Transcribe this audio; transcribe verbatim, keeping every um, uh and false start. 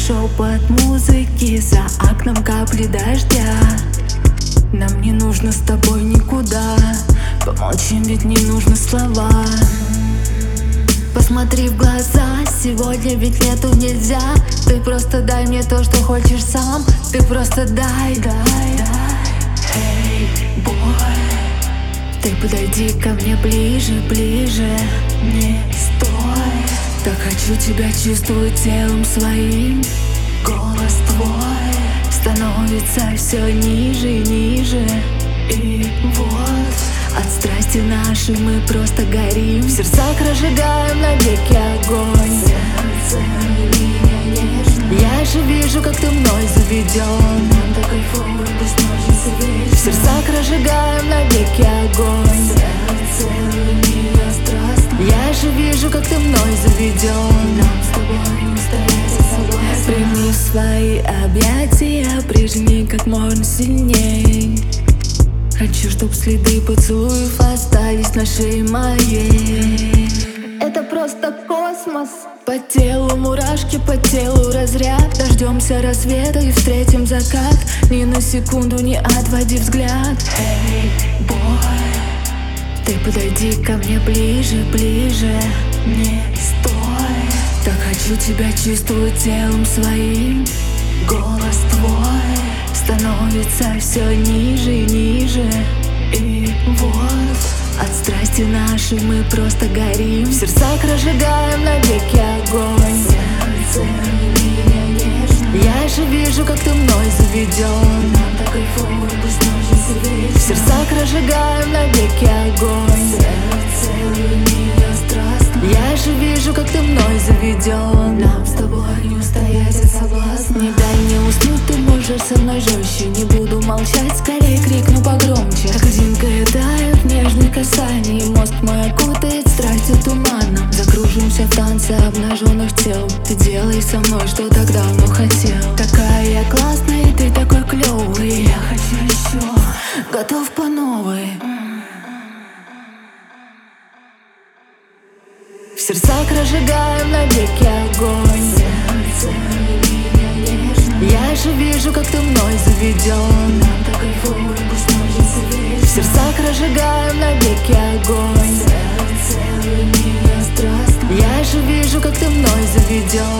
шепот музыки, за окном капли дождя. Нам не нужно с тобой никуда, помолчим, ведь не нужны слова. Посмотри в глаза, сегодня ведь лету нельзя. Ты просто дай мне то, что хочешь сам. Ты просто дай, дай, дай. Эй, бой, ты подойди ко мне ближе, ближе. Не стой, так хочу тебя чувствовать телом своим. Голос твой становится все ниже и ниже. И вот от страсти нашей мы просто горим. В сердцах разжигаем навеки огонь. Сердце меня нежно, я же вижу, как ты мной заведен. Нам так кайфово, пусть ночи светит. В сердцах разжигаем навеки огонь. Сердце меня страстно, я же вижу, как ты мной заведен. Нам с тобой не устоять, я согласна. Прими в свои объятия, прижми как можно сильней. Хочу, чтоб следы поцелуев остались на шее моей. Это просто космос. По телу мурашки, по телу разряд. Дождемся рассвета и встретим закат. Ни на секунду не отводи взгляд. Эй, бой, ты подойди ко мне ближе, ближе. Не стой, так хочу тебя чувствовать телом своим. Голос твой становится все ниже и ниже. И вот от страсти нашей мы просто горим. В сердцах разжигаем навеки огонь. Сердце меня нежно, я же вижу, как ты мной заведен. Нам так кайфово, пусть ночи светит. В сердцах разжигаем навеки огонь. Сердце меня страстно, я же вижу, как ты мной заведен. Нам с тобой не устоять от соблазна. Не дай мне уснуть, ты можешь со мной жестче. Не буду молчать, скорее крикну погромче. Как одинкая тает нежных касаний. Мозг мой окутает страстью туманом. Закружимся в танце обнаженных тел. Ты делай со мной, что так давно хотел. Такая я классная, и ты такой клёвый. Я хочу еще, готов по новой. В сердцах разжигаем навеки огонь. Сердце меня нежно, я же вижу, как ты мной заведен. Нам так кайфово, пусть ночи светит. В сердцах разжигаем навеки огонь. Сердце меня страстно, я же вижу, как ты мной заведен.